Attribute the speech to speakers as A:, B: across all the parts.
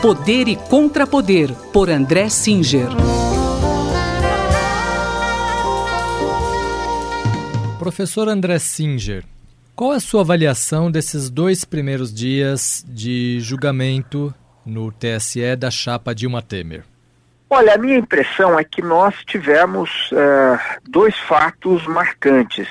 A: Poder e Contrapoder, por André Singer.
B: Professor André Singer, qual é a sua avaliação desses 2 primeiros dias de julgamento no TSE da chapa Dilma Temer?
C: Olha, a minha impressão é que nós tivemos 2 fatos marcantes.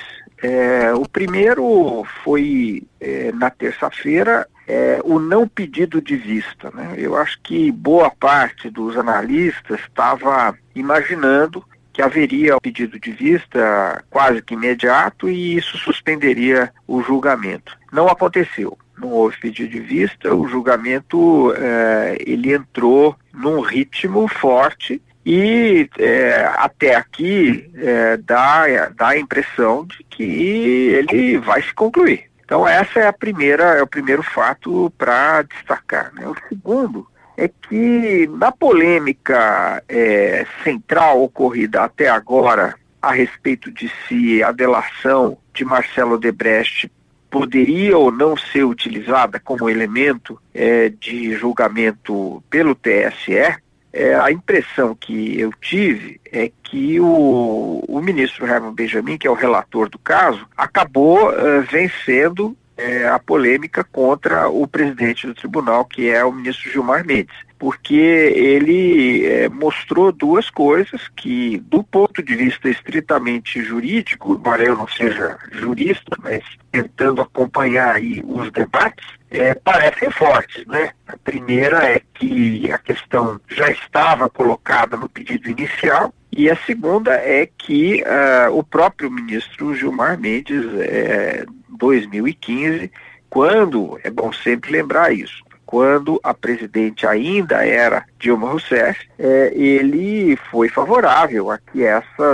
C: O primeiro foi, na terça-feira, o não pedido de vista, né? Eu acho que boa parte dos analistas estava imaginando que haveria um pedido de vista quase que imediato e isso suspenderia o julgamento. Não aconteceu. Não houve pedido de vista, o julgamento ele entrou num ritmo forte e até aqui dá a impressão de que ele vai se concluir. Então essa é o primeiro fato para destacar, né? O segundo é que na polêmica central ocorrida até agora a respeito de se a delação de Marcelo Odebrecht poderia ou não ser utilizada como elemento de julgamento pelo TSE, a impressão que eu tive é que o ministro Herman Benjamin, que é o relator do caso, acabou vencendo a polêmica contra o presidente do tribunal, que é o ministro Gilmar Mendes, porque ele mostrou 2 coisas que, do ponto de vista estritamente jurídico, embora eu não seja jurista, mas tentando acompanhar aí os debates, parecem fortes, né? A primeira é que a questão já estava colocada no pedido inicial, e a segunda é que o próprio ministro Gilmar Mendes, em 2015, quando, é bom sempre lembrar isso, quando a presidente ainda era Dilma Rousseff, ele foi favorável a que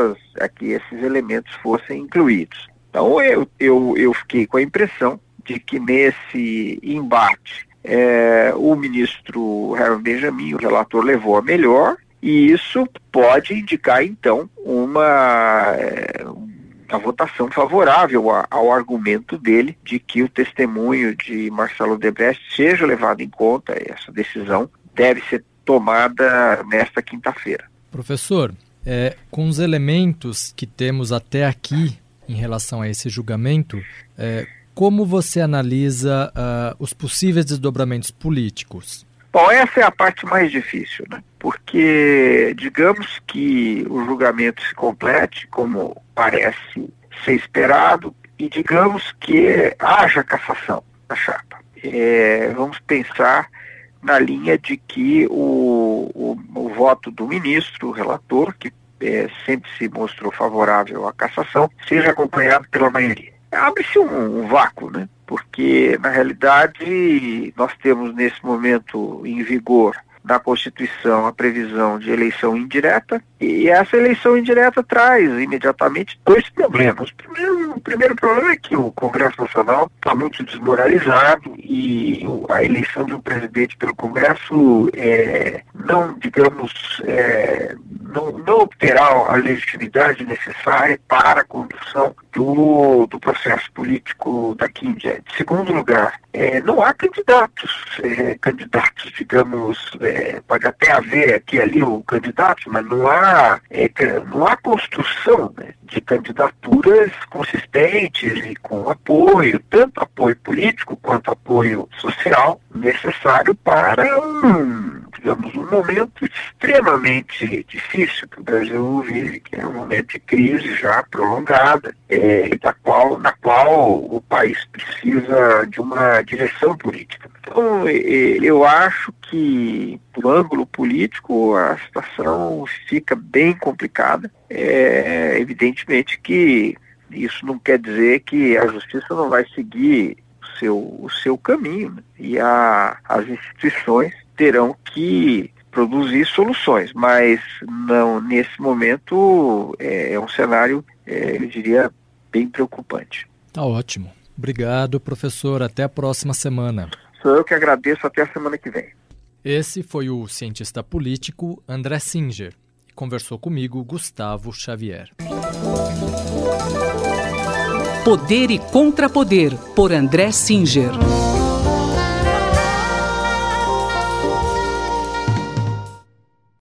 C: esses elementos fossem incluídos. Então eu fiquei com a impressão de que nesse embate o ministro Herman Benjamin, o relator, levou a melhor, e isso pode indicar então a votação favorável ao argumento dele de que o testemunho de Marcelo Odebrecht seja levado em conta. Essa decisão deve ser tomada nesta quinta-feira.
B: Professor, com os elementos que temos até aqui em relação a esse julgamento, como você analisa os possíveis desdobramentos políticos?
C: Bom, essa é a parte mais difícil, né? Porque digamos que o julgamento se complete, como parece ser esperado, e digamos que haja cassação da chapa. Vamos pensar na linha de que o voto do ministro, o relator, que sempre se mostrou favorável à cassação, seja acompanhado pela maioria. Abre-se um vácuo, né? Porque, na realidade, nós temos nesse momento em vigor na Constituição a previsão de eleição indireta, e essa eleição indireta traz imediatamente 2 problemas. O primeiro problema é que o Congresso Nacional está muito desmoralizado e a eleição de um presidente pelo Congresso não obterá a legitimidade necessária para a condução do processo político daqui em diante. Segundo lugar, não há candidatos, digamos, pode até haver aqui e ali o candidato, mas não há construção, né, de candidaturas consistentes e com apoio, tanto apoio político quanto apoio social, necessário para um momento extremamente difícil que o Brasil vive, que é um momento de crise já prolongada, na qual o país precisa de uma direção política. Então, eu acho que, do ângulo político, a situação fica bem complicada. Evidentemente que isso não quer dizer que a justiça não vai seguir o seu caminho, né? E as instituições terão que produzir soluções, mas não, nesse momento é um cenário, eu diria, bem preocupante.
B: Tá ótimo. Obrigado, professor. Até a próxima semana.
C: Sou eu que agradeço. Até a semana que vem.
B: Esse foi o cientista político André Singer. E conversou comigo Gustavo Xavier.
A: Poder e Contrapoder, por André Singer.